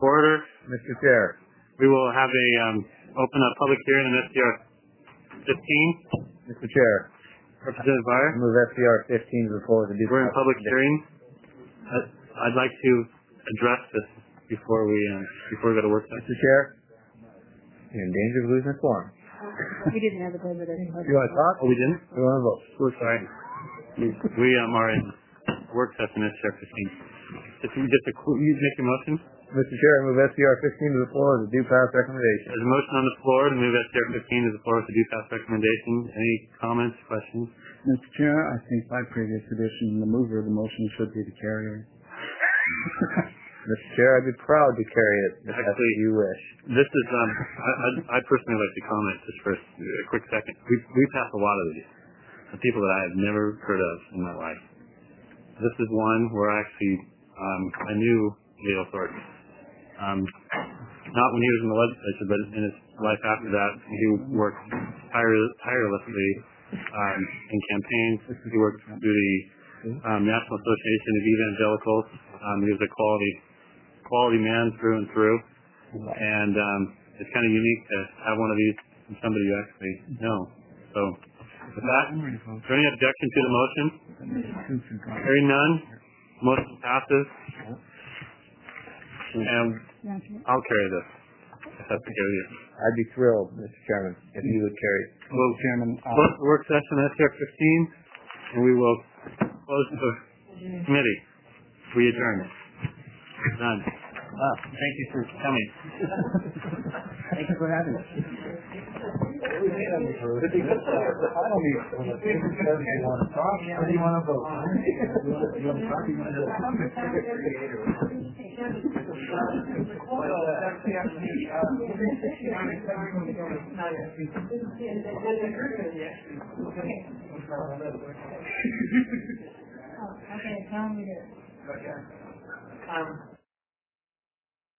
Order. Mr. Chair. We will have open a public hearing on SDR 15. Mr. Chair. Representative Byer. I move SDR 15 before the We're in public hearing. I'd like to address this before we go to work session. Mr. Chair. You're in danger of losing this forum. We didn't have a vote. You want to talk? Oh, we didn't? We want to vote. We're sorry. We are in work session SDR 15. You make your motion? Mr. Chair, I move SDR 15 to the floor as a due pass recommendation. There's a motion on the floor to move SDR 15 to the floor as a due pass recommendation. Any comments, questions? Mr. Chair, I think by previous tradition, the mover of the motion should be the carrier. Mr. Chair, I'd be proud to carry it if Actually, you wish. This is, I personally like to comment just for a quick second. We pass a lot of these. The people that I have never heard of in my life. This is one where actually I knew Leo Thornton. Not when he was in the legislature, but in his life after that, he worked tirelessly in campaigns. He worked through the National Association of Evangelicals. He was a quality man through and through, and it's kind of unique to have one of these from somebody you actually know. So, with that, is there any objection to the motion? Hearing none, motion passes. And I'll carry this. If that's the carry. I'd be thrilled, Mr. Chairman, if you would carry it. Well, Chairman, close the work session at SDR 15, and we will close the committee. We adjourn. Done. Thank you for coming. Thank you for having us. I don't need to want to talk. Or do you want to vote? You want to talk? You want to Okay, tell me this.